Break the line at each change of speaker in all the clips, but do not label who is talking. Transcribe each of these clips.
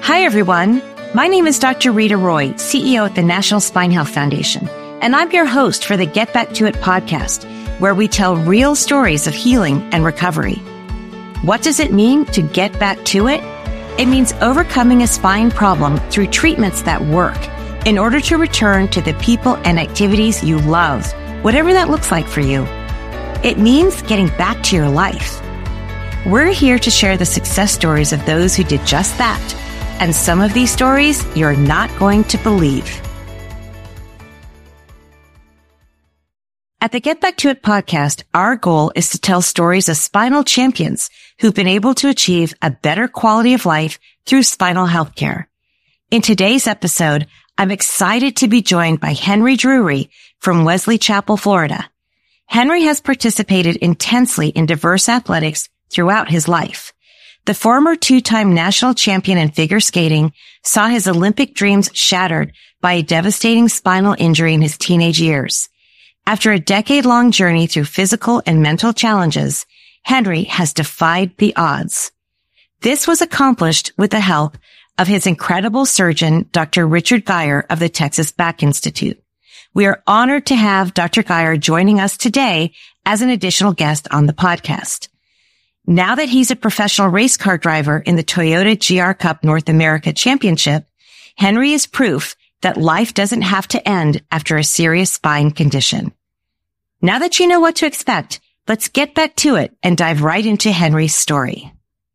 Hi, everyone. My name is Dr. Rita Roy, CEO at the National Spine Health Foundation, and I'm your host for the Get Back to It podcast, where we tell real stories of healing and recovery. What does it mean to get back to it? It means overcoming a spine problem through treatments that work in order to return to the people and activities you love, whatever that looks like for you. It means getting back to your life. We're here to share the success stories of those who did just that. And some of these stories you're not going to believe. At the Get Back to It podcast, our goal is to tell stories of spinal champions who've been able to achieve a better quality of life through spinal healthcare. In today's episode, I'm excited to be joined by Henry Drury from Wesley Chapel, Florida. Henry has participated intensely in diverse athletics throughout his life. The former two-time national champion in figure skating saw his Olympic dreams shattered by a devastating spinal injury in his teenage years. After a decade-long journey through physical and mental challenges, Henry has defied the odds. This was accomplished with the help of his incredible surgeon, Dr. Richard Geyer of the Texas Back Institute. We are honored to have Dr. Geyer joining us today as an additional guest on the podcast. Now that he's a professional race car driver in the Toyota GR Cup North America Championship, Henry is proof that life doesn't have to end after a serious spine condition. Now that you know what to expect, let's get back to it and dive right into Henry's story.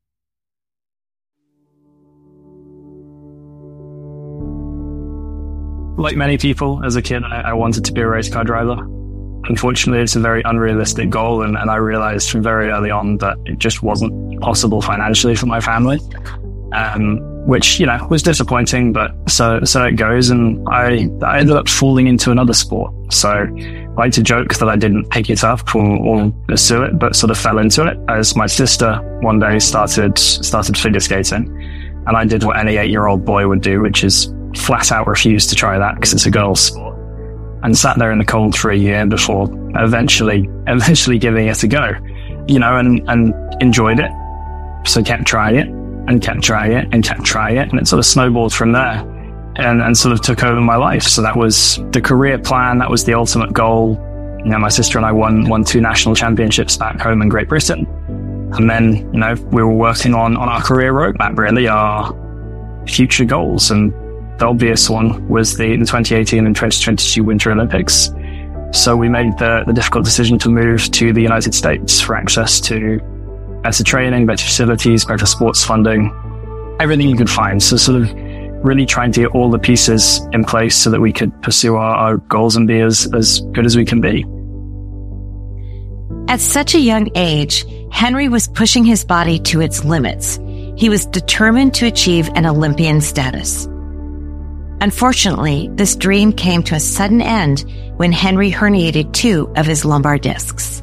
Like many people, as a kid, I wanted to be a race car driver. Unfortunately, it's a very unrealistic goal, and I realized from very early on that it just wasn't possible financially for my family, which, was disappointing, but so it goes. And I ended up falling into another sport. So I like to joke that I didn't pick it up or pursue it, but sort of fell into it as my sister one day started figure skating. And I did what any 8-year-old boy would do, which is flat out refuse to try that because it's a girl's sport. And sat there in the cold for a year before eventually giving it a go, and enjoyed it. So kept trying it and kept trying it and kept trying it. And it sort of snowballed from there and sort of took over my life. So that was the career plan. That was the ultimate goal. My sister and I won 2 national championships back home in Great Britain. And then, we were working on our career roadmap, really, our future goals. And the obvious one was the 2018 and 2022 Winter Olympics. So we made the difficult decision to move to the United States for access to better training, better facilities, better sports funding, everything you could find. So sort of really trying to get all the pieces in place so that we could pursue our goals and be as good as we can be.
At such a young age, Henry was pushing his body to its limits. He was determined to achieve an Olympian status. Unfortunately, this dream came to a sudden end when Henry herniated 2 of his lumbar discs.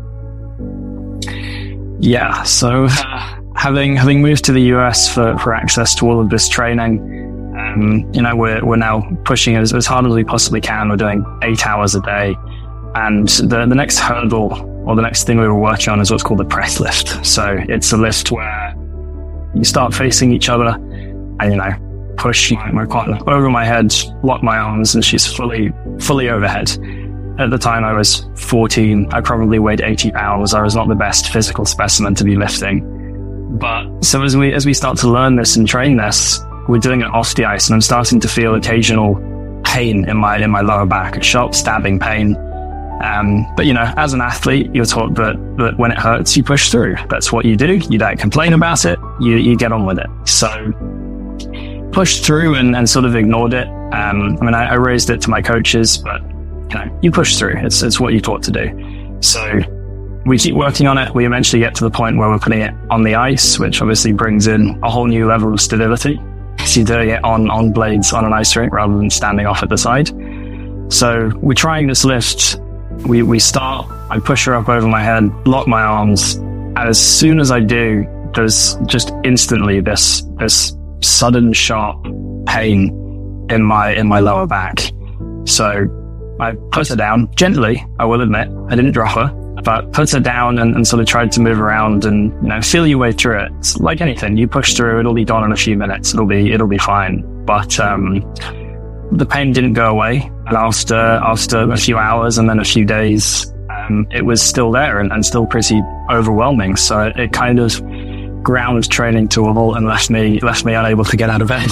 Yeah, so having moved to the US for access to all of this training, we're now pushing as hard as we possibly can. We're doing 8 hours a day. And the next hurdle, or the next thing we were working on, is what's called the press lift. So it's a lift where you start facing each other and, push my partner over my head, lock my arms, and she's fully overhead. At the time I was 14, I probably weighed 80 pounds. I was not the best physical specimen to be lifting. But so as we start to learn this and train this, we're doing it off the ice, and I'm starting to feel occasional pain in my lower back, a sharp stabbing pain. But as an athlete, you're taught that when it hurts, you push through. That's what you do. You don't complain about it. You get on with it. So pushed through and sort of ignored it. I raised it to my coaches, but you push through. It's what you're taught to do. So we keep working on it. We eventually get to the point where we're putting it on the ice, which obviously brings in a whole new level of stability. So you're doing it on blades on an ice rink rather than standing off at the side. So we're trying this lift. We start, I push her up over my head, lock my arms. As soon as I do, there's just instantly this sudden sharp pain in my lower back. So I put her down gently, I will admit. I didn't drop her. but put it down and sort of tried to move around and, feel your way through it. It's like anything, you push through, it'll be gone in a few minutes. It'll be fine. But, the pain didn't go away. And after a few hours and then a few days, it was still there and still pretty overwhelming. So it kind of ground training to a halt and left me unable to get out of bed.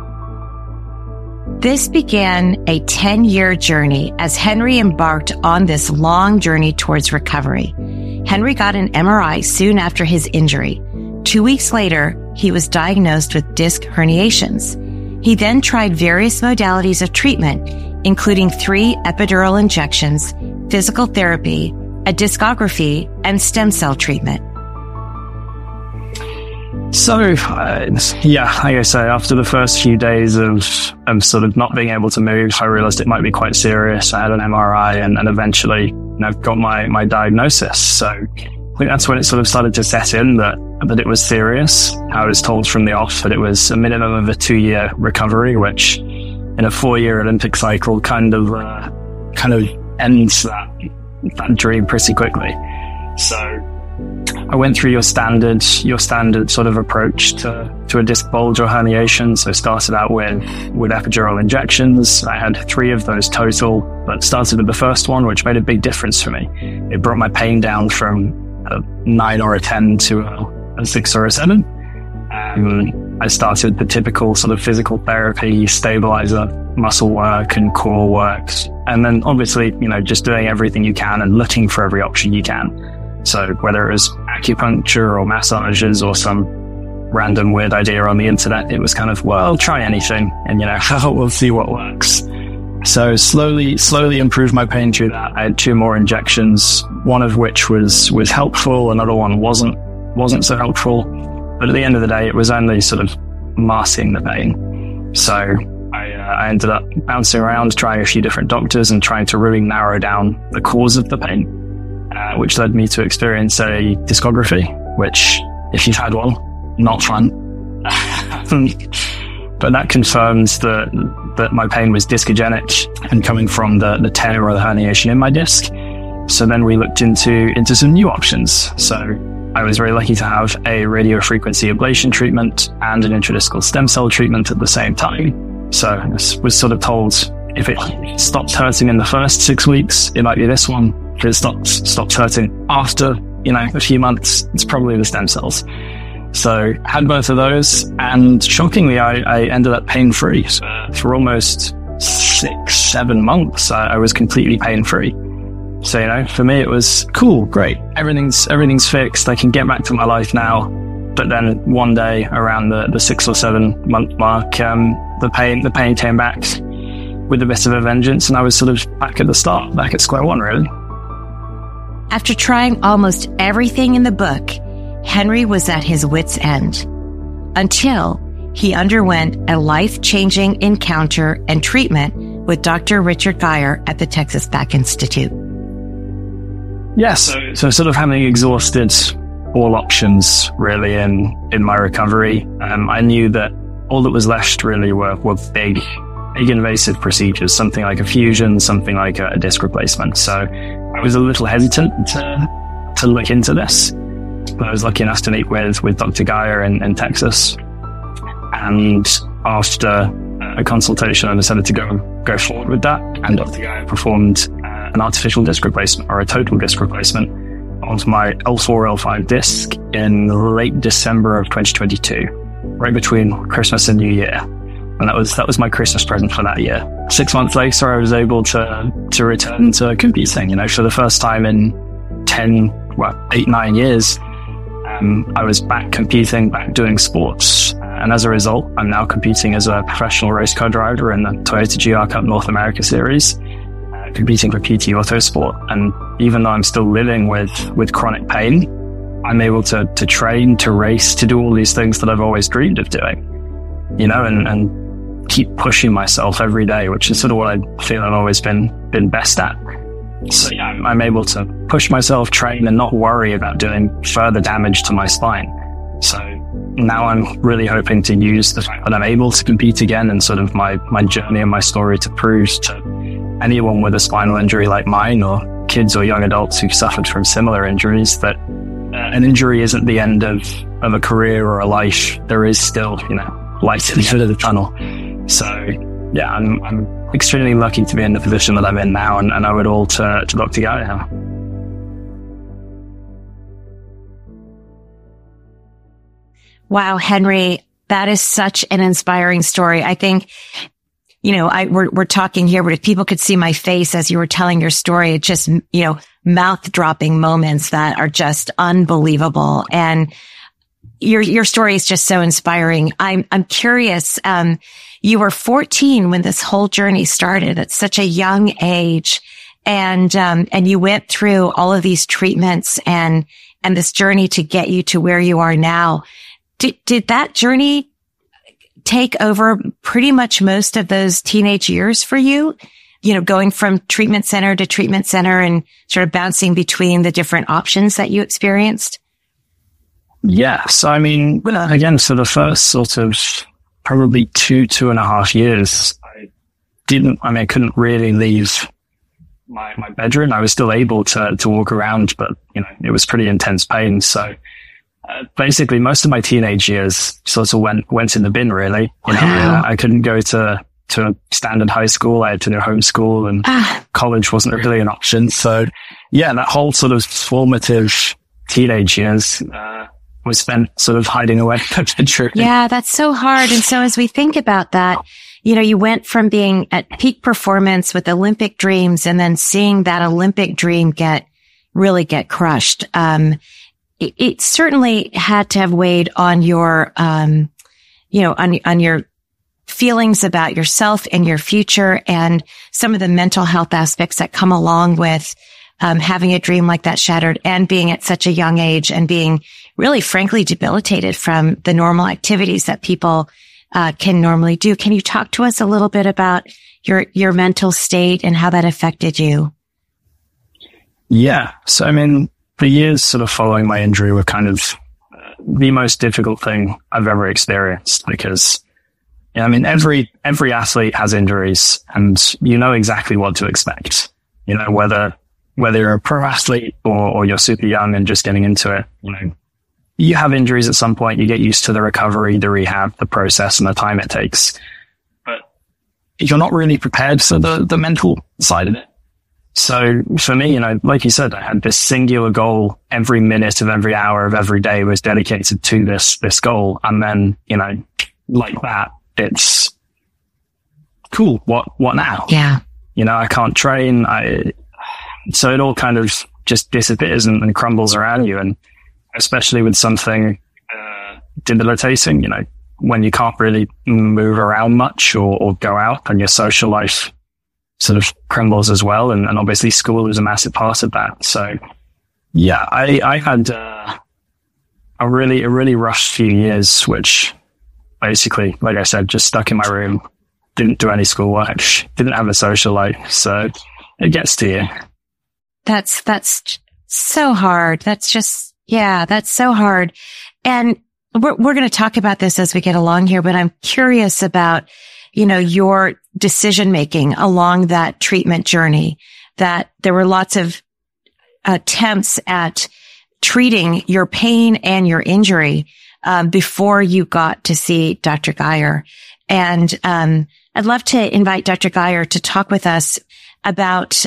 This began a 10-year journey as Henry embarked on this long journey towards recovery. Henry got an MRI soon after his injury. 2 weeks later, he was diagnosed with disc herniations. He then tried various modalities of treatment, including 3 epidural injections, physical therapy, a discography, and stem cell treatment.
So, like I say, after the first few days of sort of not being able to move, I realized it might be quite serious. I had an MRI and eventually, got my diagnosis. So I think that's when it sort of started to set in that it was serious. I was told from the off that it was a minimum of a 2-year recovery, which in a 4-year Olympic cycle kind of ends that dream pretty quickly. So I went through your standard sort of approach to a disc bulge or herniation. So started out with epidural injections. I had 3 of those total, but started with the first one, which made a big difference for me. It brought my pain down from a 9 or a 10 to a 6 or a 7. I started the typical sort of physical therapy, stabilizer, muscle work and core work. And then obviously, just doing everything you can and looking for every option you can. So whether it was acupuncture or massages or some random weird idea on the internet, it was kind of, well, try anything and, we'll see what works. So slowly improved my pain through that. I had 2 more injections, one of which was helpful. Another one wasn't so helpful. But at the end of the day, it was only sort of masking the pain. So I ended up bouncing around, trying a few different doctors and trying to really narrow down the cause of the pain, which led me to experience a discography, which, if you've had one, not fun. But that confirms that my pain was discogenic and coming from the tear or the herniation in my disc. So then we looked into some new options. So I was very lucky to have a radiofrequency ablation treatment and an intradiscal stem cell treatment at the same time. So I was sort of told if it stopped hurting in the first 6 weeks, it might be this one. If it stopped hurting after, a few months, it's probably the stem cells. So I had both of those, and shockingly, I ended up pain-free. So for almost 6-7 months, I was completely pain-free. So, for me, it was cool, great. Everything's fixed. I can get back to my life now. But then one day around the 6 or 7 month mark, the pain came back with a bit of a vengeance, and I was sort of back at the start, back at square one, really.
After trying almost everything in the book, Henry was at his wit's end until he underwent a life-changing encounter and treatment with Dr. Richard Geyer at the Texas Back Institute.
Yeah, so sort of having exhausted all options really in my recovery, I knew that all that was left really were big invasive procedures, something like a fusion, something like a disc replacement. So I was a little hesitant to look into this, but I was lucky enough to meet with Dr. Geyer in Texas. And after a consultation, I decided to go forward with that. And Dr. Geyer performed an artificial disc replacement or a total disc replacement of my L4, L5 disc in late December of 2022, right between Christmas and New Year. And that was my Christmas present for that year. 6 months later, I was able to return to competing, for the first time in 8-9 years. I was back competing, back doing sports. And as a result, I'm now competing as a professional race car driver in the Toyota GR Cup North America Series, competing for PT Autosport. And even though I'm still living with chronic pain, I'm able to train, to race, to do all these things that I've always dreamed of doing, and keep pushing myself every day, which is sort of what I feel I've always been best at. So yeah, I'm able to push myself, train, and not worry about doing further damage to my spine. So now I'm really hoping to use the fact that I'm able to compete again and sort of my journey and my story to prove to anyone with a spinal injury like mine or kids or young adults who've suffered from similar injuries that an injury isn't the end of a career or a life. There is still, light at the end of the tunnel. So yeah, I'm extremely lucky to be in the position that I'm in now, and I owe it all to Dr. Geyer.
Wow, Henry, that is such an inspiring story. I think, we're talking here, but if people could see my face as you were telling your story, it just, mouth dropping moments that are just unbelievable. And your story is just so inspiring. I'm curious. You were 14 when this whole journey started at such a young age. And you went through all of these treatments and this journey to get you to where you are now. Did that journey take over pretty much most of those teenage years for you? Going from treatment center to treatment center and sort of bouncing between the different options that you experienced?
Yes. I mean, again, for the first sort of probably 2.5 years, I couldn't really leave my bedroom. I was still able to walk around, but, it was pretty intense pain. So, basically most of my teenage years sort of went in the bin, really. I couldn't go to a standard high school. I had to do homeschool, and college wasn't really an option. So yeah, that whole sort of formative teenage years, was spent sort of hiding away in the bedroom.
Yeah, that's so hard. And so as we think about that, you went from being at peak performance with Olympic dreams and then seeing that Olympic dream really get crushed. It certainly had to have weighed on your, on your feelings about yourself and your future and some of the mental health aspects that come along with, having a dream like that shattered and being at such a young age and being really, frankly, debilitated from the normal activities that people, can normally do. Can you talk to us a little bit about your mental state and how that affected you?
Yeah. So, the years sort of following my injury were kind of the most difficult thing I've ever experienced because, every athlete has injuries and you know exactly what to expect. Whether you're a pro athlete or you're super young and just getting into it, you have injuries at some point. You get used to the recovery, the rehab, the process, and the time it takes. But you're not really prepared for the mental side of it. So for me, like you said, I had this singular goal. Every minute of every hour of every day was dedicated to this goal. And then, like that, it's cool. What now?
Yeah.
I can't train. So it all kind of just disappears and crumbles around you. And especially with something, debilitating, when you can't really move around much or go out, and your social life sort of crumbles as well. And obviously school is a massive part of that. So yeah, I had a really rough few years, which basically, like I said, just stuck in my room, didn't do any schoolwork, didn't have a social life. So it gets to you.
That's so hard. That's so hard. And we're going to talk about this as we get along here, but I'm curious about, your decision making along that treatment journey, that there were lots of attempts at treating your pain and your injury, before you got to see Dr. Geyer. And, I'd love to invite Dr. Geyer to talk with us about,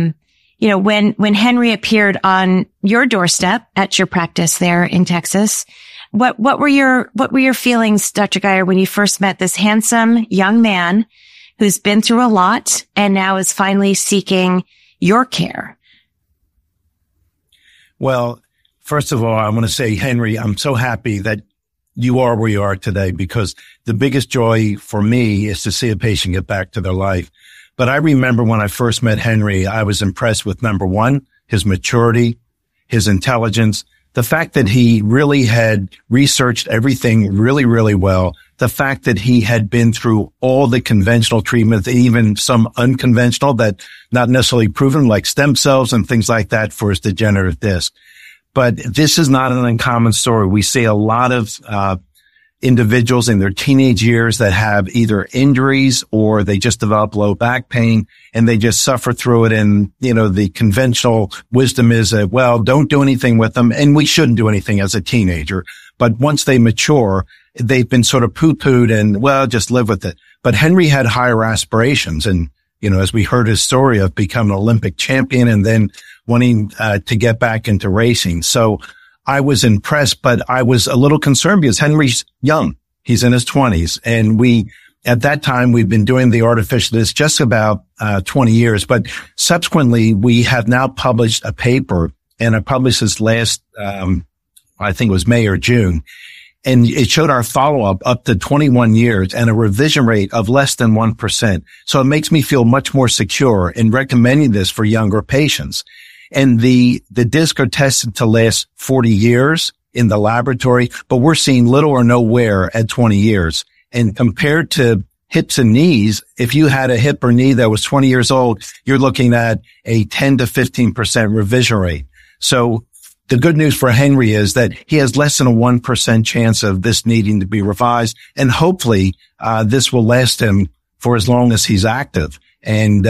when Henry appeared on your doorstep at your practice there in Texas, what were your feelings, Dr. Geyer, when you first met this handsome young man who's been through a lot and now is finally seeking your care?
Well, first of all, I want to say, Henry, I'm so happy that you are where you are today, because the biggest joy for me is to see a patient get back to their life. But I remember when I first met Henry, I was impressed with, number one, his maturity, his intelligence, the fact that he really had researched everything really, really well, the fact that he had been through all the conventional treatments, even some unconventional that not necessarily proven, like stem cells and things like that for his degenerative disc. But this is not an uncommon story. We see a lot of individuals in their teenage years that have either injuries or they just develop low back pain and they just suffer through it. And, the conventional wisdom is that, well, don't do anything with them. And we shouldn't do anything as a teenager. But once they mature, they've been sort of poo-pooed and, well, just live with it. But Henry had higher aspirations. And, as we heard his story of becoming an Olympic champion and then wanting to get back into racing. So I was impressed, but I was a little concerned because Henry's young. He's in his 20s. And at that time, we've been doing the artificial disc just about 20 years. But subsequently, we have now published a paper, and I published this last, I think it was May or June. And it showed our follow-up up to 21 years and a revision rate of less than 1%. So it makes me feel much more secure in recommending this for younger patients. And the discs are tested to last 40 years in the laboratory, but we're seeing little or no wear at 20 years. And compared to hips and knees, if you had a hip or knee that was 20 years old, you're looking at a 10 to 15% revision rate. So the good news for Henry is that he has less than a 1% chance of this needing to be revised. And hopefully, this will last him for as long as he's active. And,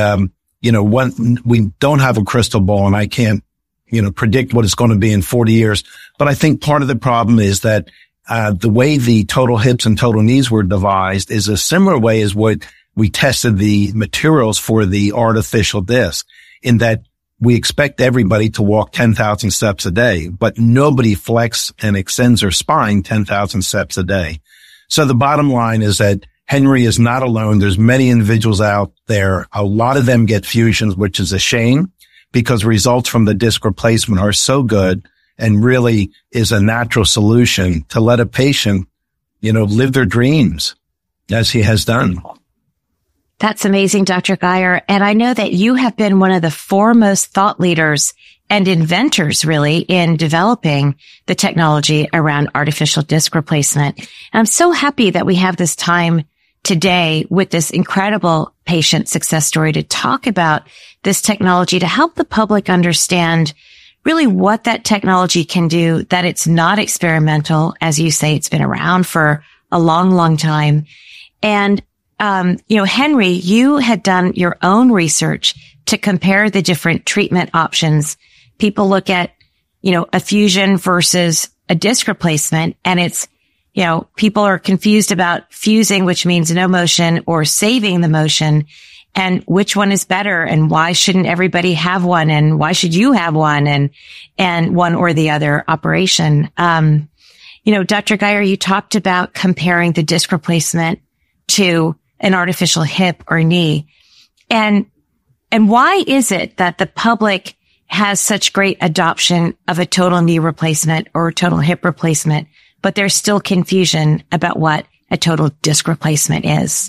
we don't have a crystal ball and I can't, predict what it's going to be in 40 years. But I think part of the problem is that, the way the total hips and total knees were devised is a similar way as what we tested the materials for the artificial disc, in that we expect everybody to walk 10,000 steps a day, but nobody flexes and extends their spine 10,000 steps a day. So the bottom line is that Henry is not alone. There's many individuals out there. A lot of them get fusions, which is a shame because results from the disc replacement are so good and really is a natural solution to let a patient, live their dreams as he has done.
That's amazing, Dr. Guyer. And I know that you have been one of the foremost thought leaders and inventors, really, in developing the technology around artificial disc replacement. And I'm so happy that we have this time today with this incredible patient success story to talk about this technology to help the public understand really what that technology can do, that it's not experimental. As you say, it's been around for a long, long time. And Henry, you had done your own research to compare the different treatment options. People look at, a fusion versus a disc replacement, and it's, people are confused about fusing, which means no motion, or saving the motion, and which one is better, and why shouldn't everybody have one, and why should you have one, and one or the other operation. Dr. Guyer, you talked about comparing the disc replacement to an artificial hip or knee. And why is it that the public has such great adoption of a total knee replacement or total hip replacement, but there's still confusion about what a total disc replacement is?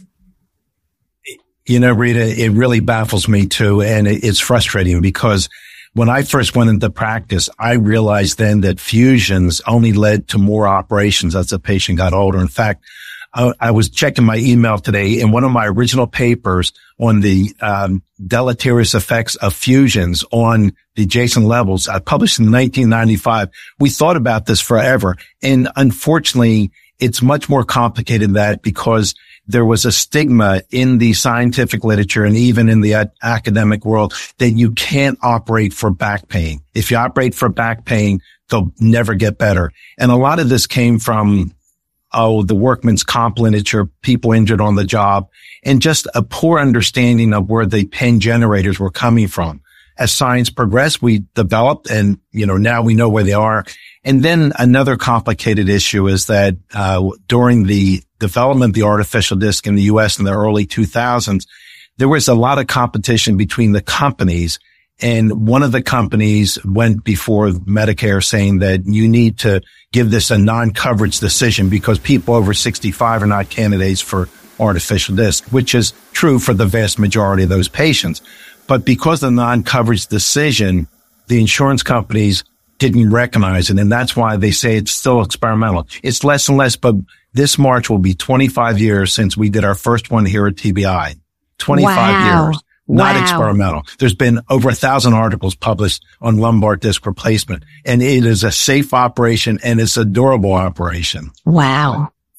Rita, it really baffles me too. And it's frustrating because when I first went into practice, I realized then that fusions only led to more operations as the patient got older. In fact, I was checking my email today, and one of my original papers on the deleterious effects of fusions on the adjacent levels, I published in 1995. We thought about this forever. And unfortunately, it's much more complicated than that because there was a stigma in the scientific literature and even in the academic world that you can't operate for back pain. If you operate for back pain, they'll never get better. And a lot of this came from the workman's comp literature, people injured on the job, and just a poor understanding of where the pain generators were coming from. As science progressed, we developed and, now we know where they are. And then another complicated issue is that, during the development of the artificial disc in the U.S. in the early 2000s, there was a lot of competition between the companies. And one of the companies went before Medicare saying that you need to give this a non-coverage decision because people over 65 are not candidates for artificial disc, which is true for the vast majority of those patients. But because of the non-coverage decision, the insurance companies didn't recognize it. And that's why they say it's still experimental. It's less and less, but this March will be 25 years since we did our first one here at TBI. 25 years. Not experimental. There's been over 1,000 articles published on lumbar disc replacement, and it is a safe operation and it's a durable operation.
Wow.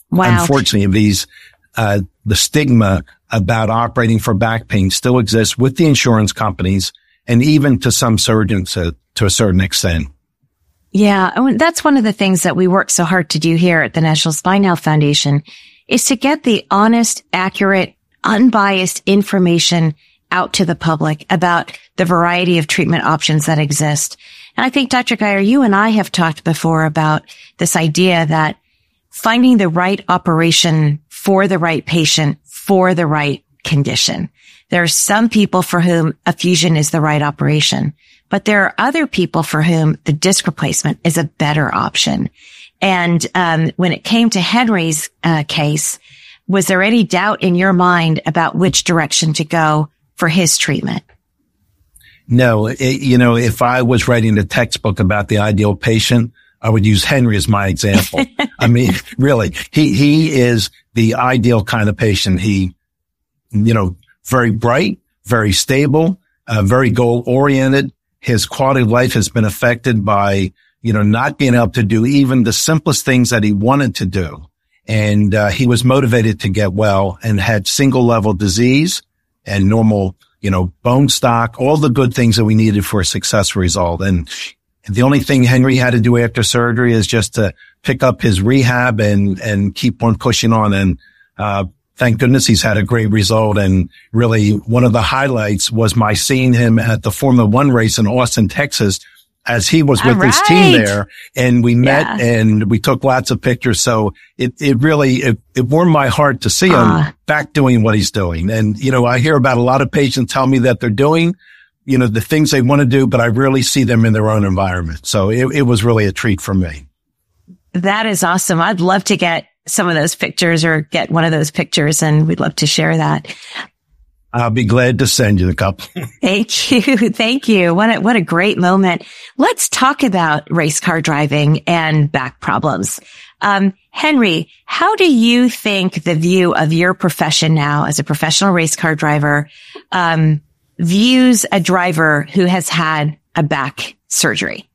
Wow.
Unfortunately, the stigma about operating for back pain still exists with the insurance companies and even to some surgeons to a certain extent.
Yeah. That's one of the things that we work so hard to do here at the National Spine Health Foundation is to get the honest, accurate, unbiased information out to the public about the variety of treatment options that exist. And I think, Dr. Guyer, you and I have talked before about this idea that finding the right operation for the right patient for the right condition. There are some people for whom a fusion is the right operation, but there are other people for whom the disc replacement is a better option. And when it came to Henry's case, was there any doubt in your mind about which direction to go for his treatment?
No. If I was writing a textbook about the ideal patient, I would use Henry as my example. I mean, really, he is the ideal kind of patient. He, very bright, very stable, very goal oriented. His quality of life has been affected by, not being able to do even the simplest things that he wanted to do. And, he was motivated to get well and had single level disease and normal, bone stock, all the good things that we needed for a successful result. And the only thing Henry had to do after surgery is just to pick up his rehab and keep on pushing on. And, thank goodness he's had a great result. And really one of the highlights was my seeing him at the Formula One race in Austin, Texas, as he was with his team there, and we met and we took lots of pictures. So it really warmed my heart to see him back doing what he's doing. And, I hear about a lot of patients tell me that they're doing, the things they want to do, but I really see them in their own environment. So it was really a treat for me.
That is awesome. I'd love to get some of those pictures or get one of those pictures, and we'd love to share that.
I'll be glad to send you a couple.
Thank you. Thank you. What a great moment. Let's talk about race car driving and back problems. Henry, how do you think the view of your profession now as a professional race car driver, views a driver who has had a back surgery?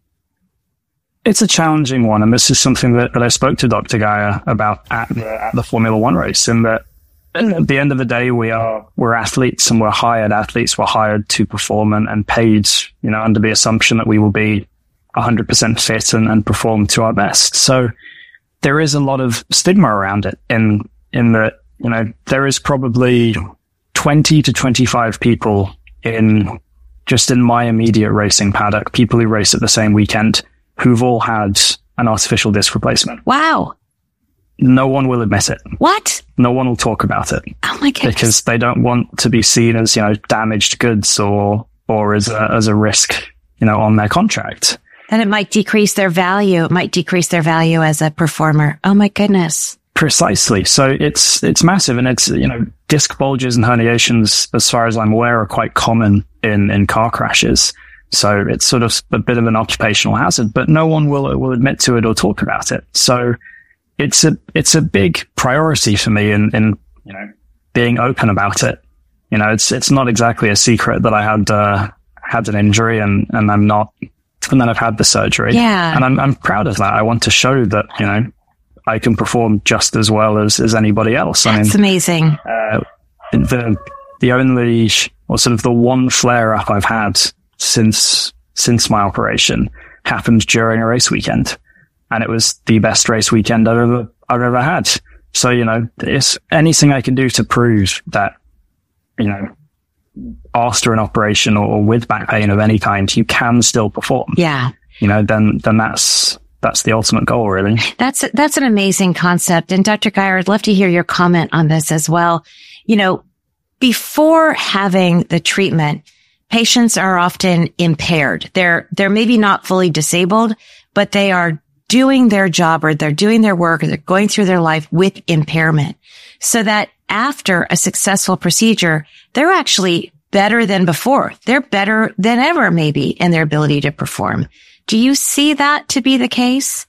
It's a challenging one. And this is something that I spoke to Dr. Guyer about at the Formula One race, in that at the end of the day, we're athletes and we're hired athletes. We're hired to perform and paid, under the assumption that we will be 100% fit and perform to our best. So there is a lot of stigma around it in that, there is probably 20 to 25 people in my immediate racing paddock, people who race at the same weekend, who've all had an artificial disc replacement.
Wow.
No one will admit it.
What?
No one will talk about it.
Oh my goodness.
Because they don't want to be seen as, damaged goods or as a risk, on their contract.
And it might decrease their value. It might decrease their value as a performer. Oh my goodness.
Precisely. So it's massive. And it's, disc bulges and herniations, as far as I'm aware, are quite common in car crashes. So it's sort of a bit of an occupational hazard, but no one will admit to it or talk about it. So it's a big priority for me in being open about it. It's not exactly a secret that I had an injury and I'm not, and then I've had the surgery.
Yeah.
And I'm proud of that. I want to show that, I can perform just as well as anybody else.
That's amazing.
The only, or sort of the one flare up I've had since my operation happened during a race weekend, and it was the best race weekend I've ever had. So, it's anything I can do to prove that, after an operation or with back pain of any kind, you can still perform.
Yeah.
Then that's the ultimate goal, really.
That's an amazing concept. And Dr. Guyer, I'd love to hear your comment on this as well. Before having the treatment, patients are often impaired. They're maybe not fully disabled, but they are doing their job or they're doing their work or they're going through their life with impairment, so that after a successful procedure, they're actually better than before. They're better than ever, maybe, in their ability to perform. Do you see that to be the case?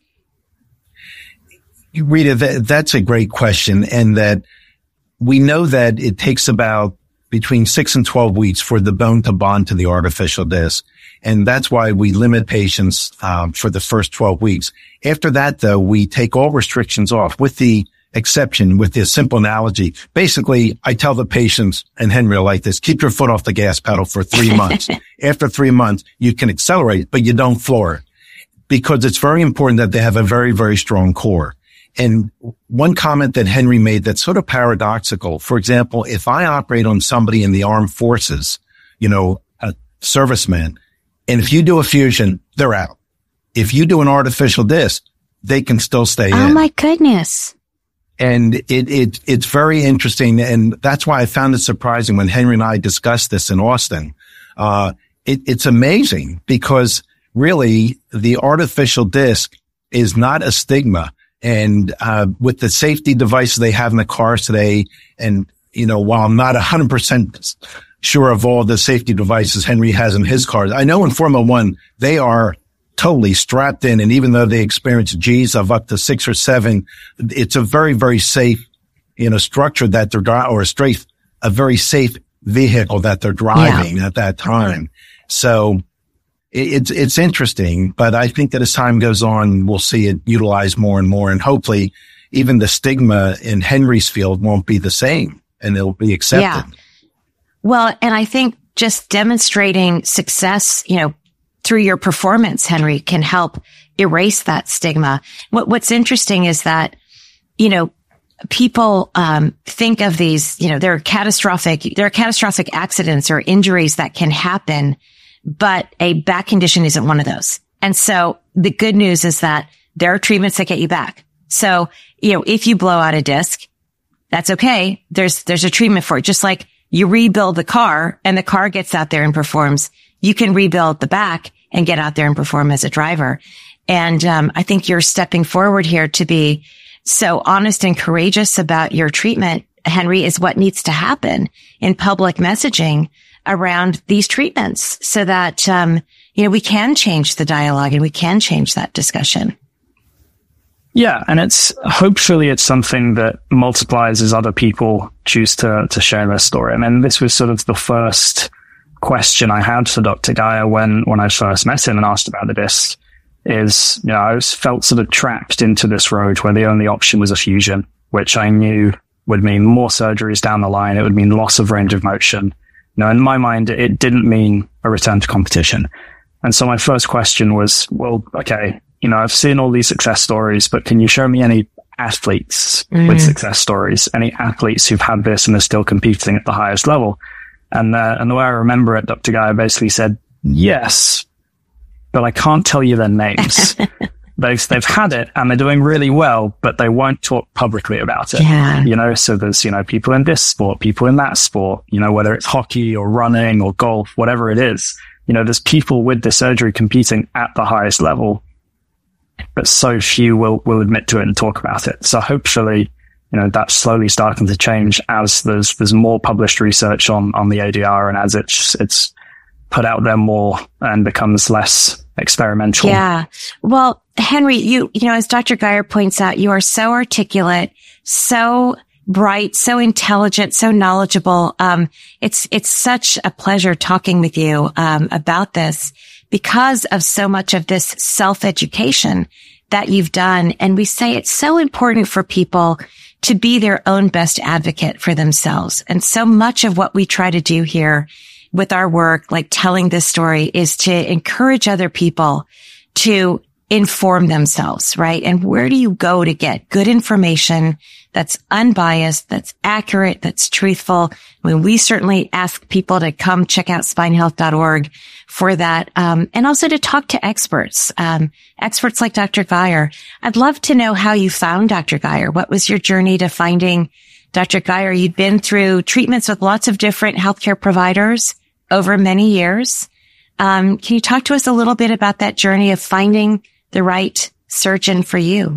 Rita, that's a great question. And that we know that it takes about between 6 and 12 weeks for the bone to bond to the artificial disc. And that's why we limit patients for the first 12 weeks. After that, though, we take all restrictions off. With the exception with this simple analogy. Basically, I tell the patients, and Henry will like this, keep your foot off the gas pedal for 3 months. After 3 months, you can accelerate, but you don't floor it, because it's very important that they have a very, very strong core. And one comment that Henry made that's sort of paradoxical, for example, if I operate on somebody in the armed forces, a serviceman, and if you do a fusion, they're out. If you do an artificial disc, they can still stay in.
Oh my goodness.
And it's very interesting. And that's why I found it surprising when Henry and I discussed this in Austin. It's amazing because really the artificial disc is not a stigma. And, with the safety devices they have in the cars today, and, while I'm not 100% sure of all the safety devices Henry has in his cars, I know in Formula One, they are totally strapped in. And even though they experience G's of up to 6 or 7, it's a very, very safe, structure that they're driving, or a very safe vehicle that they're driving at that time. So it's interesting, but I think that as time goes on, we'll see it utilized more and more. And hopefully even the stigma in Henry's field won't be the same and it'll be accepted.
Yeah. Well, and I think just demonstrating success, through your performance, Henry, can help erase that stigma. What's interesting is that, people, think of these, there are catastrophic accidents or injuries that can happen, but a back condition isn't one of those. And so the good news is that there are treatments that get you back. So, if you blow out a disc, that's okay. There's a treatment for it. Just like you rebuild the car and the car gets out there and performs, you can rebuild the back and get out there and perform as a driver. And, I think you're stepping forward here to be so honest and courageous about your treatment, Henry, is what needs to happen in public messaging around these treatments so that, we can change the dialogue and we can change that discussion.
Yeah. And hopefully it's something that multiplies as other people choose to share their story. I mean, this was sort of the first question I had for Dr. Geyer when I first met him and asked about the disc is, I felt sort of trapped into this road where the only option was a fusion, which I knew would mean more surgeries down the line. It would mean loss of range of motion. In my mind, it didn't mean a return to competition. And so my first question was, well, okay, I've seen all these success stories, but can you show me any athletes with success stories, any athletes who've had this and are still competing at the highest level? And the way I remember it, Dr. Geyer basically said, yes, but I can't tell you their names. They've had it and they're doing really well, but they won't talk publicly about it.
Yeah.
So there's, people in this sport, people in that sport, whether it's hockey or running or golf, whatever it is, there's people with the surgery competing at the highest level, but so few will admit to it and talk about it. So hopefully, that's slowly starting to change as there's more published research on the ADR and as it's put out there more and becomes less experimental.
Yeah. Well, Henry, as Dr. Geyer points out, you are so articulate, so bright, so intelligent, so knowledgeable. It's such a pleasure talking with you, about this because of so much of this self-education that you've done. And we say it's so important for people to be their own best advocate for themselves. And so much of what we try to do here with our work, like telling this story, is to encourage other people to inform themselves, right? And where do you go to get good information that's unbiased, that's accurate, that's truthful? I mean, we certainly ask people to come check out spinehealth.org for that. And also to talk to experts, experts like Dr. Geyer. I'd love to know how you found Dr. Geyer. What was your journey to finding Dr. Geyer? You'd been through treatments with lots of different healthcare providers over many years. Can you talk to us a little bit about that journey of finding the right surgeon for you?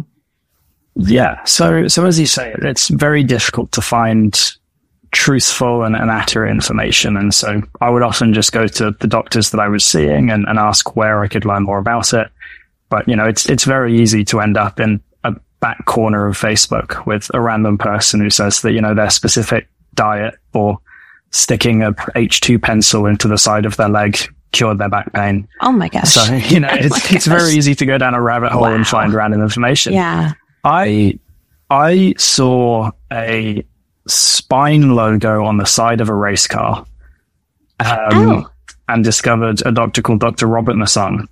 Yeah. So as you say, it's very difficult to find truthful and accurate information. And so I would often just go to the doctors that I was seeing and ask where I could learn more about it. But, it's very easy to end up in a back corner of Facebook with a random person who says that, their specific diet or sticking a H2 pencil into the side of their leg cured their back pain.
Oh my gosh.
So, it's very easy to go down a rabbit hole and find random information.
Yeah.
I I saw a spine logo on the side of a race car, and discovered a doctor called Dr. Robert Masson.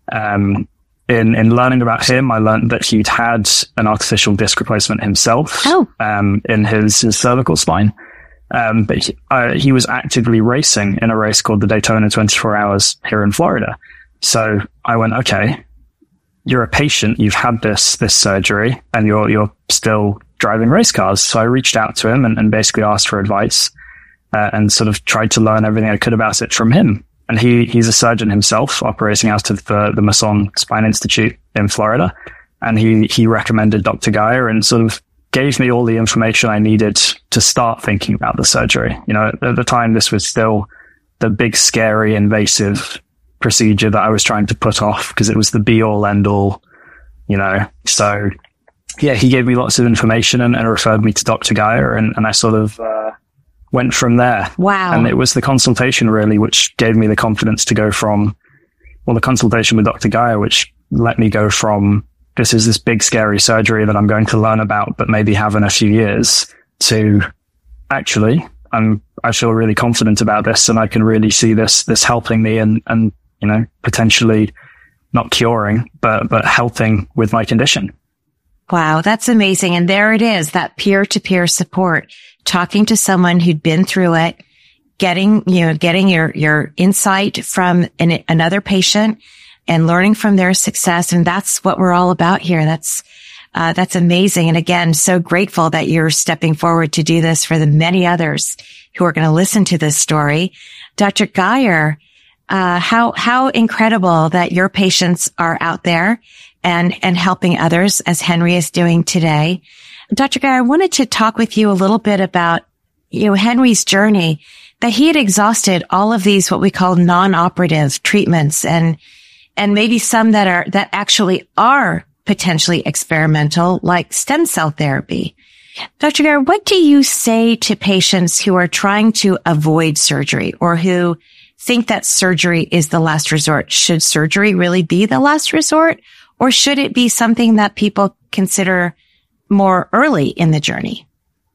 In learning about him, I learned that he'd had an artificial disc replacement himself, in his cervical spine. But he was actively racing in a race called the Daytona 24 Hours here in Florida. So I went, okay, you're a patient, you've had this surgery, and you're still driving race cars. So I reached out to him and basically asked for advice, and sort of tried to learn everything I could about it from him. And he's a surgeon himself, operating out of the Masson Spine Institute in Florida. And he recommended Dr. Geyer and sort of gave me all the information I needed to start thinking about the surgery. You know, at the time, this was still the big, scary, invasive procedure that I was trying to put off because it was the be all end all, you know. So yeah, he gave me lots of information and referred me to Dr. Geyer, and I sort of went from there.
Wow.
And it was the consultation really which gave me the confidence to go from, well, the consultation with Dr. Geyer, which let me go from, this is this big scary surgery that I'm going to learn about, but maybe have in a few years, to actually, I feel really confident about this, and I can really see this helping me and, you know, potentially not curing, but helping with my condition.
Wow, that's amazing. And there it is, that peer-to-peer support, talking to someone who'd been through it, getting your insight from another patient and learning from their success. And that's what we're all about here. That's amazing. And again, so grateful that you're stepping forward to do this for the many others who are going to listen to this story. Dr. Geyer, how incredible that your patients are out there and helping others, as Henry is doing today. Dr. Geyer, I wanted to talk with you a little bit about, you know, Henry's journey, that he had exhausted all of these, what we call non-operative treatments, and maybe some that actually are potentially experimental, like stem cell therapy. Dr. Geyer, what do you say to patients who are trying to avoid surgery or who think that surgery is the last resort? Should surgery really be the last resort, or should it be something that people consider more early in the journey?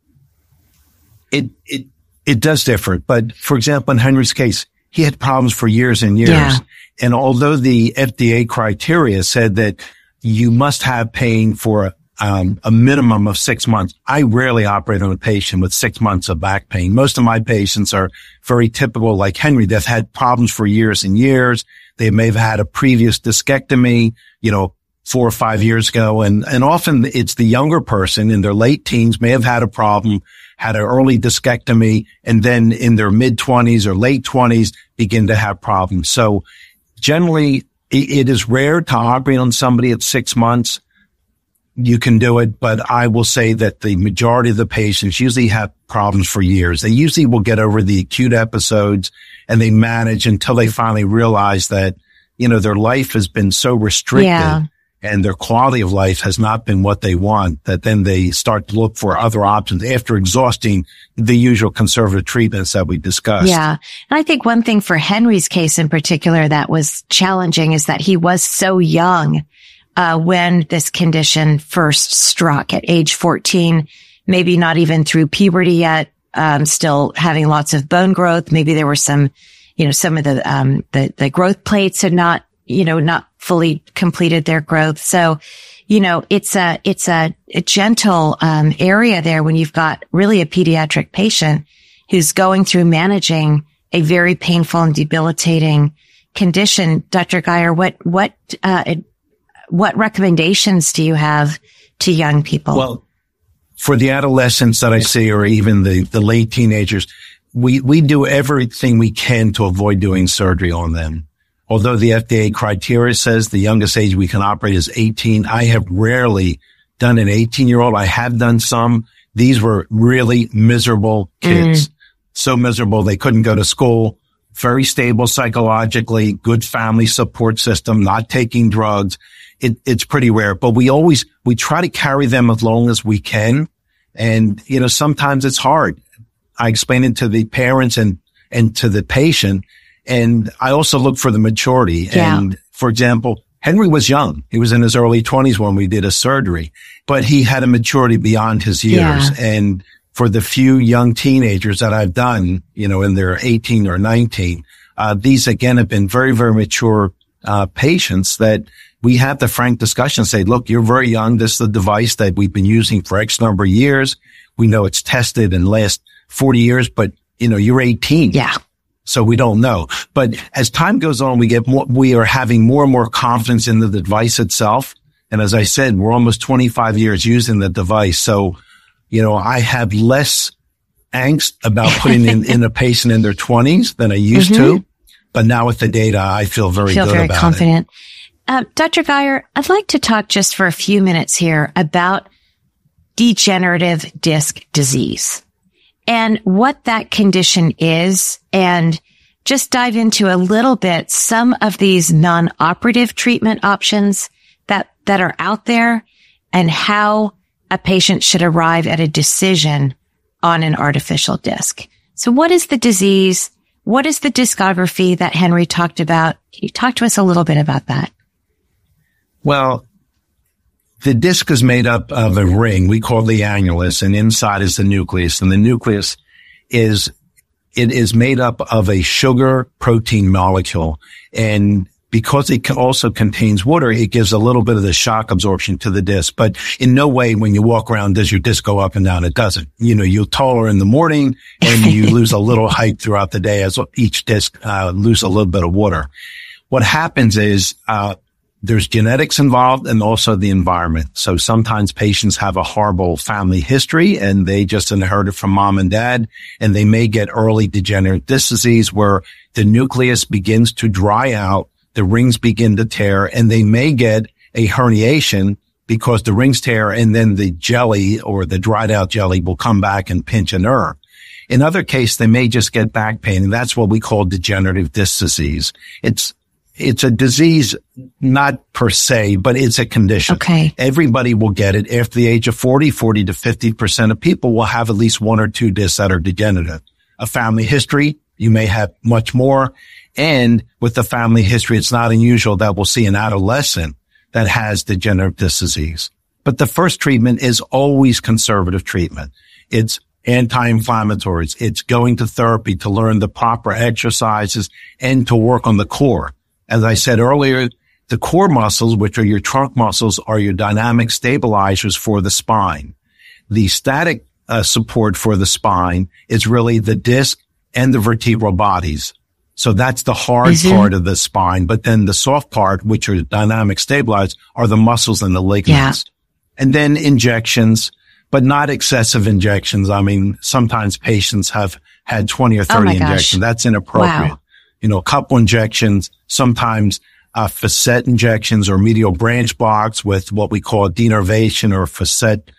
It does differ. But for example, in Henry's case, he had problems for years and years. Yeah. And although the FDA criteria said that you must have pain for a minimum of 6 months, I rarely operate on a patient with 6 months of back pain. Most of my patients are very typical, like Henry. They've had problems for years and years. They may have had a previous discectomy, 4 or 5 years ago. And often it's the younger person in their late teens may have had a problem, had an early discectomy, and then in their mid-20s or late 20s begin to have problems. So generally, it is rare to operate on somebody at 6 months. You can do it, but I will say that the majority of the patients usually have problems for years. They usually will get over the acute episodes and they manage until they finally realize that, their life has been so restricted and their quality of life has not been what they want, that then they start to look for other options after exhausting the usual conservative treatments that we discussed.
Yeah. And I think one thing for Henry's case in particular that was challenging is that he was so young when this condition first struck at age 14, maybe not even through puberty yet, still having lots of bone growth. Maybe there were some, some of the growth plates had not fully completed their growth. So, it's a gentle, area there when you've got really a pediatric patient who's going through managing a very painful and debilitating condition. Dr. Geyer, what recommendations do you have to young people?
Well, for the adolescents that I see, or even the late teenagers, we do everything we can to avoid doing surgery on them. Although the FDA criteria says the youngest age we can operate is 18, I have rarely done an 18-year-old. I have done some. These were really miserable kids. So miserable they couldn't go to school. Very stable psychologically, good family support system, not taking drugs. It's pretty rare, but we try to carry them as long as we can. And, sometimes it's hard. I explain it to the parents and to the patient. And I also look for the maturity. Yeah. And for example, Henry was young. He was in his early 20s when we did a surgery, but he had a maturity beyond his years.
Yeah.
And for the few young teenagers that I've done, in their 18 or 19, these again have been very, very mature patients that we have the frank discussion, say, look, you're very young. This is a device that we've been using for X number of years. We know it's tested and lasts 40 years, but you're 18.
Yeah.
So we don't know. But as time goes on, we are having more and more confidence in the device itself. And as I said, we're almost 25 years using the device. So, I have less angst about putting in a patient in their 20s than I used to. But now with the data, I feel very good about
confident. Dr. Guyer, I'd like to talk just for a few minutes here about degenerative disc disease and what that condition is, and just dive into a little bit some of these non-operative treatment options that are out there and how a patient should arrive at a decision on an artificial disc. So what is the disease? What is the discography that Henry talked about? Can you talk to us a little bit about that?
Well, the disc is made up of a ring we call the annulus, and inside is the nucleus. And the nucleus is made up of a sugar protein molecule. And because it also contains water, it gives a little bit of the shock absorption to the disc. But in no way, when you walk around, does your disc go up and down. It doesn't. You're taller in the morning and you lose a little height throughout the day as each disc loses a little bit of water. What happens is there's genetics involved and also the environment. So sometimes patients have a horrible family history and they just inherit it from mom and dad, and they may get early degenerative disc disease where the nucleus begins to dry out, the rings begin to tear, and they may get a herniation because the rings tear and then the jelly or the dried out jelly will come back and pinch a nerve. In other cases, they may just get back pain, and that's what we call degenerative disc disease. It's a disease, not per se, but it's a condition.
Okay.
Everybody will get it. After the age of 40 to 50% of people will have at least one or two discs that are degenerative. A family history, you may have much more. And with the family history, it's not unusual that we'll see an adolescent that has degenerative disc disease. But the first treatment is always conservative treatment. It's anti-inflammatories. It's going to therapy to learn the proper exercises and to work on the core. As I said earlier, the core muscles, which are your trunk muscles, are your dynamic stabilizers for the spine. The static support for the spine is really the disc and the vertebral bodies. So that's the hard part of the spine. But then the soft part, which are dynamic stabilizers, are the muscles and the ligaments. Yeah. And then injections, but not excessive injections. I mean, sometimes patients have had 20 or 30 injections. That's inappropriate. Wow. A couple injections, sometimes facet injections or medial branch blocks with what we call denervation or facet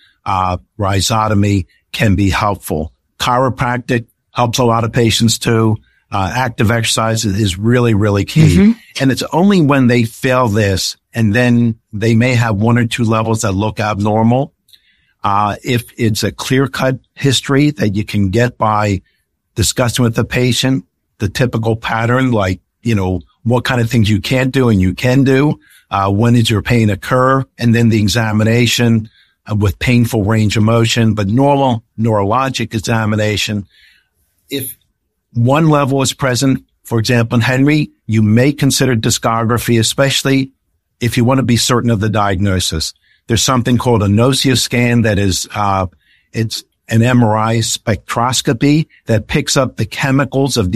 rhizotomy can be helpful. Chiropractic helps a lot of patients too. Active exercise is really, really key. And it's only when they fail this and then they may have one or two levels that look abnormal. If it's a clear-cut history that you can get by discussing with the patient, the typical pattern, like, what kind of things you can't do and you can do. When does your pain occur? And then the examination with painful range of motion, but normal neurologic examination. If one level is present, for example, in Henry, you may consider discography, especially if you want to be certain of the diagnosis. There's something called a Nocio scan that is, it's an MRI spectroscopy that picks up the chemicals of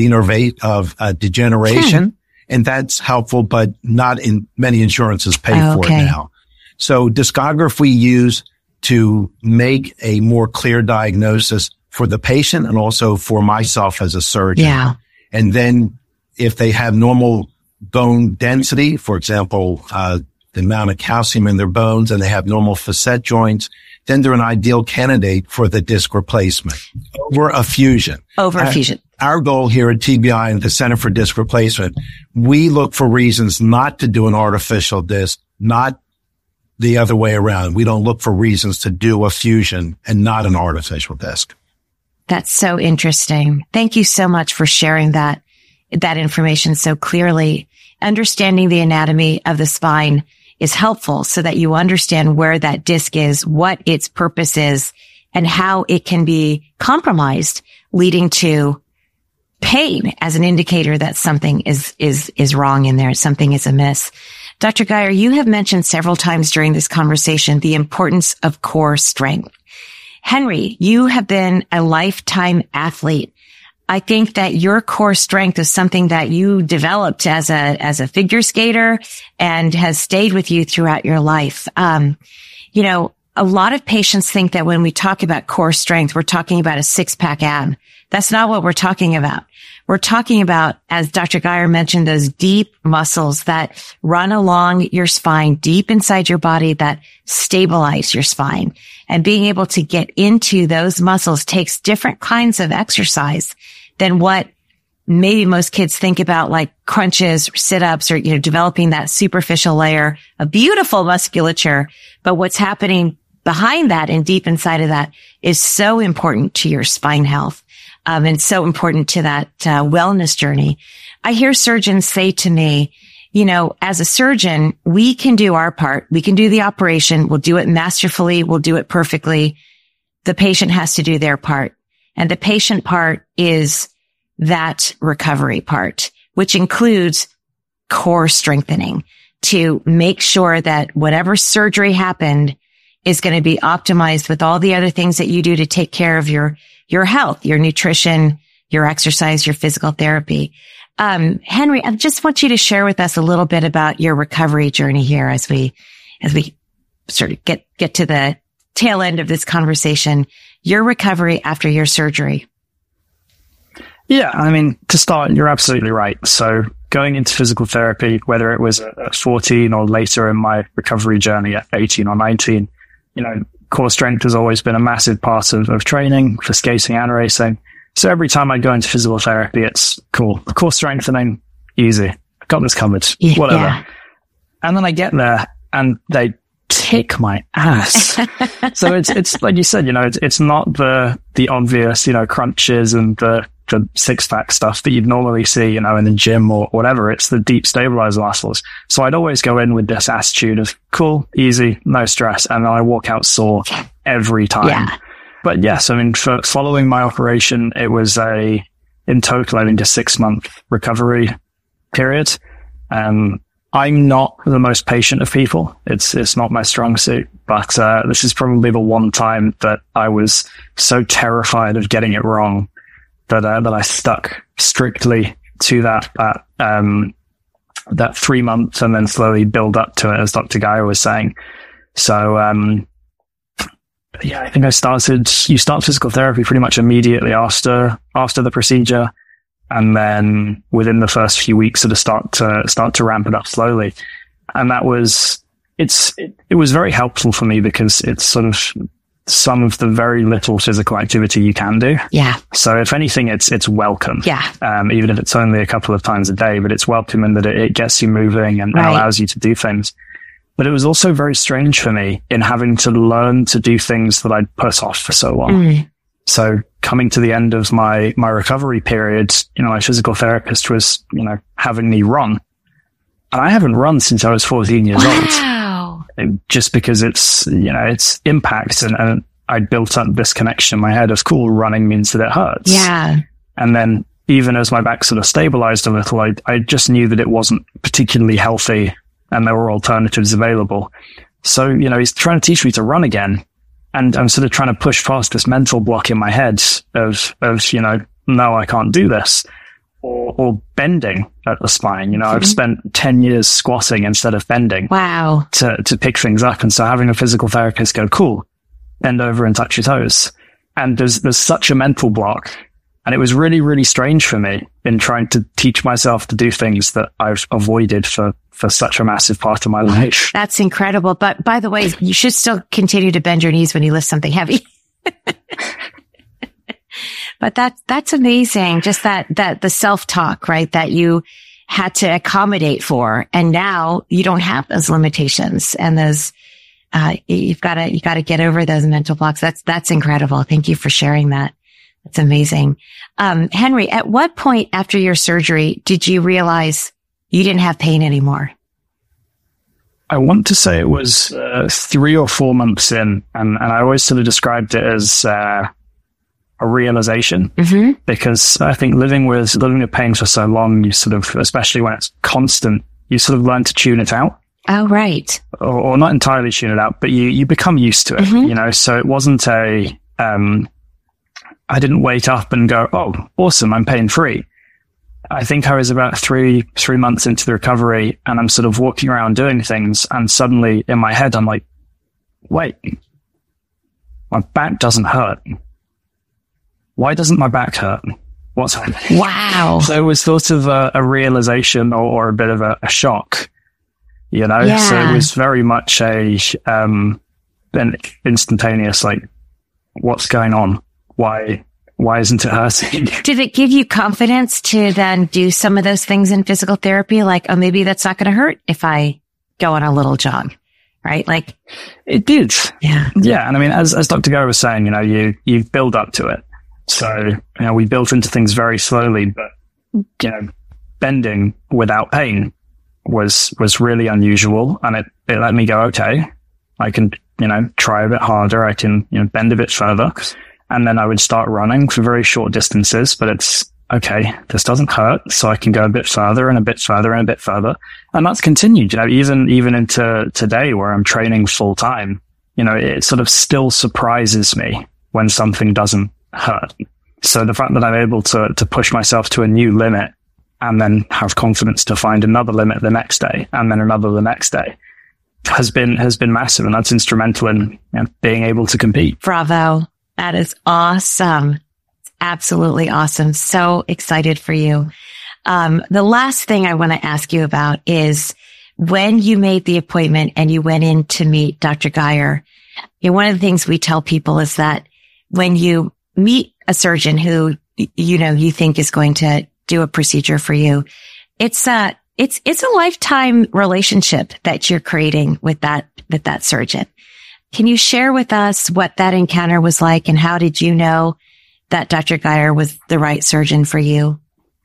degeneration. And that's helpful, but not in many insurances pay for it now. So discography we use to make a more clear diagnosis for the patient and also for myself as a surgeon. Yeah. And then if they have normal bone density, for example, the amount of calcium in their bones, and they have normal facet joints, then they're an ideal candidate for the disc replacement over a fusion. Our goal here at TBI and the Center for Disc Replacement, we look for reasons not to do an artificial disc, not the other way around. We don't look for reasons to do a fusion and not an artificial disc.
That's so interesting. Thank you so much for sharing that information so clearly. understanding the anatomy of the spine is helpful so that you understand where that disc is, what its purpose is, and how it can be compromised, leading to pain as an indicator that something is wrong in there, something is amiss. Dr. Geyer, you have mentioned several times during this conversation the importance of core strength. Henry, you have been a lifetime athlete. I think that your core strength is something that you developed as a figure skater and has stayed with you throughout your life. A lot of patients think that when we talk about core strength, we're talking about a 6-pack ab. That's not what we're talking about. We're talking about, as Dr. Geyer mentioned, those deep muscles that run along your spine, deep inside your body, that stabilize your spine. And being able to get into those muscles takes different kinds of exercise than what maybe most kids think about, like crunches, sit-ups, or, developing that superficial layer of beautiful musculature. But what's happening behind that and deep inside of that is so important to your spine health. And so important to that wellness journey. I hear surgeons say to me, as a surgeon, we can do our part. We can do the operation. We'll do it masterfully. We'll do it perfectly. The patient has to do their part. And the patient part is that recovery part, which includes core strengthening to make sure that whatever surgery happened is going to be optimized with all the other things that you do to take care of your health, your nutrition, your exercise, your physical therapy. Henry, I just want you to share with us a little bit about your recovery journey here as we sort of get to the tail end of this conversation, your recovery after your surgery.
Yeah. To start, you're absolutely right. So going into physical therapy, whether it was at 14 or later in my recovery journey at 18 or 19, core strength has always been a massive part of training for skating and racing. So every time I go into physical therapy, it's cool. Core strengthening, easy. I've got this covered. Whatever. Yeah. And then I get there and they kick my ass. So it's like you said, it's not the obvious, crunches and the 6-pack stuff that you'd normally see, in the gym or whatever. It's the deep stabilizer muscles. So I'd always go in with this attitude of cool, easy, no stress. And then I walk out sore every time. Yeah. But yes, for following my operation, it was in total, a 6-month recovery period. I'm not the most patient of people. It's not my strong suit, but this is probably the one time that I was so terrified of getting it wrong that I stuck strictly to that 3 months and then slowly build up to it, as Dr. Geyer was saying. So, I think you start physical therapy pretty much immediately after the procedure. And then within the first few weeks, sort of start to ramp it up slowly. And it was very helpful for me because it's sort of some of the very little physical activity you can do.
Yeah.
So if anything, it's welcome.
Yeah.
Even if it's only a couple of times a day, but it's welcome in that it gets you moving and allows you to do things. But it was also very strange for me in having to learn to do things that I'd put off for so long. Mm. So coming to the end of my recovery period, my physical therapist was, having me run. And I haven't run since I was 14 years old. Just because it's impact and I built up this connection in my head of cool, running means that it hurts.
Yeah. And
then even as my back sort of stabilized a little, I just knew that it wasn't particularly healthy and there were alternatives available. So, he's trying to teach me to run again. And I'm sort of trying to push past this mental block in my head of no, I can't do this. Or bending at the spine. Mm-hmm. I've spent 10 years squatting instead of bending.
Wow.
To pick things up. And so having a physical therapist go, cool, bend over and touch your toes. And there's such a mental block. And it was really, really strange for me in trying to teach myself to do things that I've avoided for such a massive part of my life.
That's incredible. But by the way, you should still continue to bend your knees when you lift something heavy. But that's amazing. Just that the self-talk, right? That you had to accommodate for. And now you don't have those limitations and those, you've got to get over those mental blocks. That's incredible. Thank you for sharing that. That's amazing. Henry, at what point after your surgery did you realize, you didn't have pain anymore?
I want to say it was 3 or 4 months in, and I always sort of described it as a realization, because I think living with pain for so long, you sort of, especially when it's constant, you sort of learn to tune it out.
Oh, right.
Or not entirely tune it out, but you become used to it, you know, so it wasn't I didn't wake up and go, oh, awesome, I'm pain free. I think I was about three months into the recovery, and I'm sort of walking around doing things, and suddenly in my head, I'm like, wait, my back doesn't hurt. Why doesn't my back hurt? What's happening?
Wow.
So it was sort of a realization or a bit of a shock, you know?
Yeah.
So it was very much an instantaneous, like, what's going on? Why isn't it hurting?
Did it give you confidence to then do some of those things in physical therapy? Like, oh, maybe that's not going to hurt if I go on a little jog, right? Like,
it did.
Yeah.
Yeah. And I mean, as Dr. Geyer was saying, you know, you build up to it. So, you know, we built into things very slowly, but, you know, bending without pain was really unusual. And it let me go, okay, I can, you know, try a bit harder. I can, you know, bend a bit further. And then I would start running for very short distances, but it's okay. This doesn't hurt. So I can go a bit further and a bit further and a bit further. And that's continued, you know, even into today where I'm training full time, you know, it sort of still surprises me when something doesn't hurt. So the fact that I'm able to push myself to a new limit and then have confidence to find another limit the next day and then another the next day has been massive. And that's instrumental in, you know, being able to compete.
Bravo. That is awesome. Absolutely awesome. So excited for you. The last thing I want to ask you about is when you made the appointment and you went in to meet Dr. Geyer, you know, one of the things we tell people is that when you meet a surgeon who, you know, you think is going to do a procedure for you, it's a lifetime relationship that you're creating with that surgeon. Can you share with us what that encounter was like, and how did you know that Dr. Geyer was the right surgeon for you?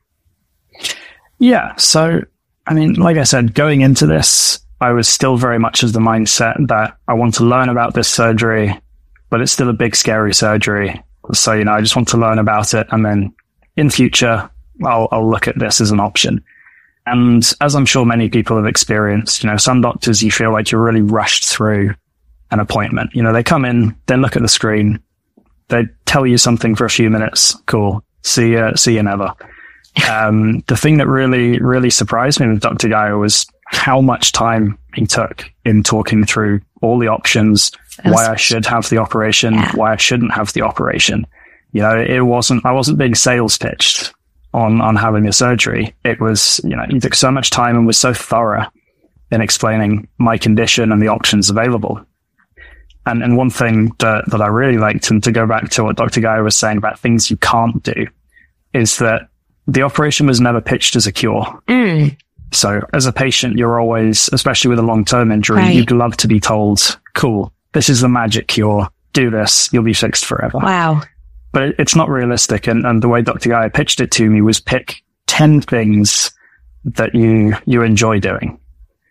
Yeah. So, I mean, like I said, going into this, I was still very much of the mindset that I want to learn about this surgery, but it's still a big, scary surgery. So, you know, I just want to learn about it. And then in future, I'll look at this as an option. And as I'm sure many people have experienced, you know, some doctors, you feel like you're really rushed through an appointment. You know, they come in, they look at the screen, they tell you something for a few minutes. Cool. See you never. The thing that really surprised me with Dr. Geyer was how much time he took in talking through all the options, why I should have the operation, why I shouldn't have the operation. You know, I wasn't being sales pitched on having a surgery. It was, you know, he took so much time and was so thorough in explaining my condition and the options available. And one thing that I really liked, and to go back to what Dr. Geyer was saying about things you can't do, is that the operation was never pitched as a cure. So as a patient, you're always, especially with a long-term injury, you'd love to be told, cool, this is the magic cure. Do this. You'll be fixed forever.
Wow.
But it's not realistic. And the way Dr. Geyer pitched it to me was pick 10 things that you enjoy doing.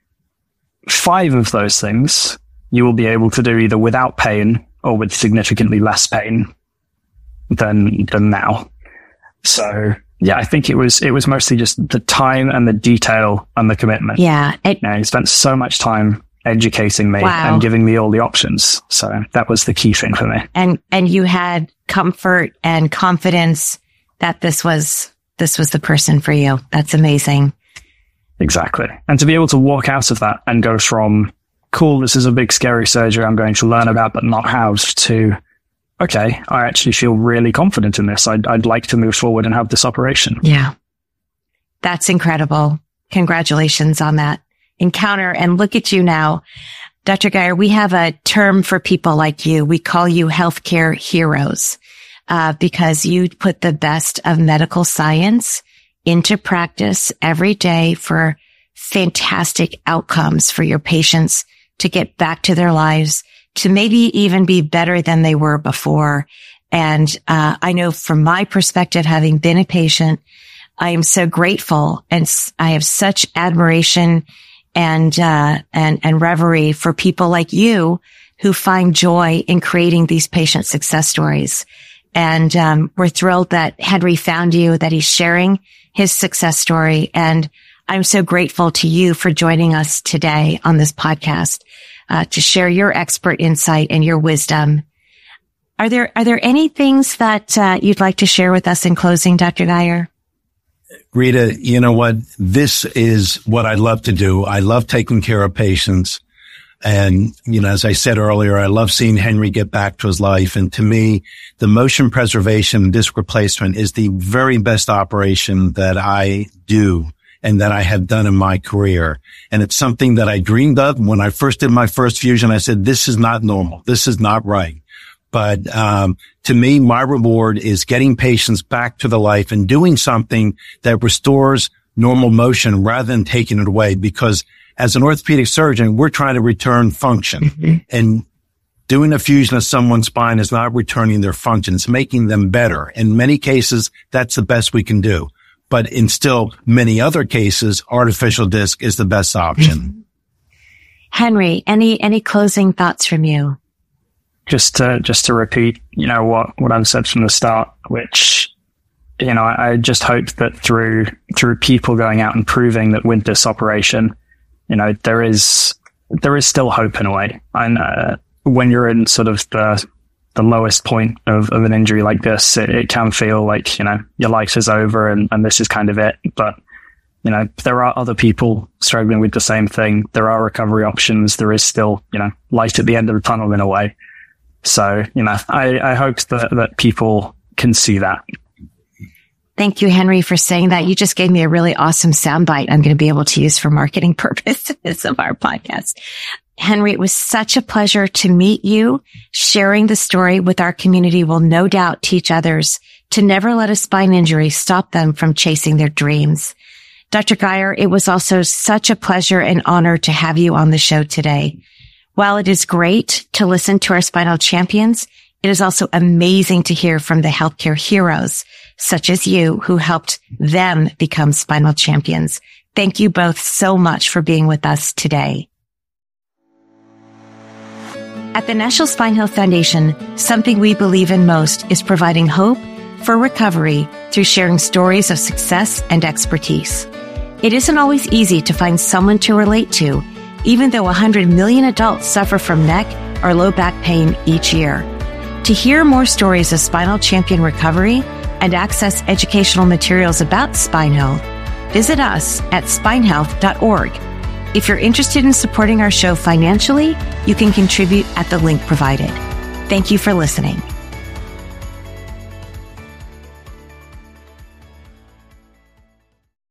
5 of those things you will be able to do either without pain or with significantly less pain than now. So yeah, I think it was mostly just the time and the detail and the commitment.
Yeah.
He spent so much time educating me and giving me all the options. So that was the key thing for me.
And you had comfort and confidence that this was the person for you. That's amazing.
Exactly. And to be able to walk out of that and go from, cool, this is a big scary surgery I'm going to learn about but not have, to, okay, I actually feel really confident in this. I'd like to move forward and have this operation.
Yeah. That's incredible. Congratulations on that encounter. And look at you now. Dr. Geyer, we have a term for people like you. We call you healthcare heroes, because you put the best of medical science into practice every day for fantastic outcomes for your patients to get back to their lives, to maybe even be better than they were before. And I know from my perspective, having been a patient, I am so grateful, and I have such admiration and reverie for people like you who find joy in creating these patient success stories. And we're thrilled that Henry found you, that he's sharing his success story. And I'm so grateful to you for joining us today on this podcast to share your expert insight and your wisdom. Are there any things that you'd like to share with us in closing, Dr. Geyer?
Rita, you know what? This is what I love to do. I love taking care of patients. And, you know, as I said earlier, I love seeing Henry get back to his life. And to me, the motion preservation disc replacement is the very best operation that I do and that I have done in my career. And it's something that I dreamed of. When I first did my first fusion, I said, this is not normal. This is not right. But to me, my reward is getting patients back to the life and doing something that restores normal motion rather than taking it away. Because as an orthopedic surgeon, we're trying to return function. And doing a fusion of someone's spine is not returning their function. It's making them better. In many cases, that's the best we can do. But in still many other cases, artificial disc is the best option.
Henry, any closing thoughts from you?
Just to repeat, you know, what I've said from the start, which, you know, I just hope that through people going out and proving that with this operation, you know, there is still hope in a way. And when you're in sort of the lowest point of an injury like this, it can feel like, you know, your life is over and this is kind of it. But, you know, there are other people struggling with the same thing. There are recovery options. There is still, you know, light at the end of the tunnel in a way. So, you know, I hope that people can see that.
Thank you, Henry, for saying that. You just gave me a really awesome soundbite I'm going to be able to use for marketing purposes of our podcast. Henry, it was such a pleasure to meet you. Sharing the story with our community will no doubt teach others to never let a spine injury stop them from chasing their dreams. Dr. Geyer, it was also such a pleasure and honor to have you on the show today. While it is great to listen to our spinal champions, it is also amazing to hear from the healthcare heroes, such as you, who helped them become spinal champions. Thank you both so much for being with us today. At the National Spine Health Foundation, something we believe in most is providing hope for recovery through sharing stories of success and expertise. It isn't always easy to find someone to relate to, even though 100 million adults suffer from neck or low back pain each year. To hear more stories of spinal champion recovery and access educational materials about spine health, visit us at spinehealth.org. If you're interested in supporting our show financially, you can contribute at the link provided. Thank you for listening.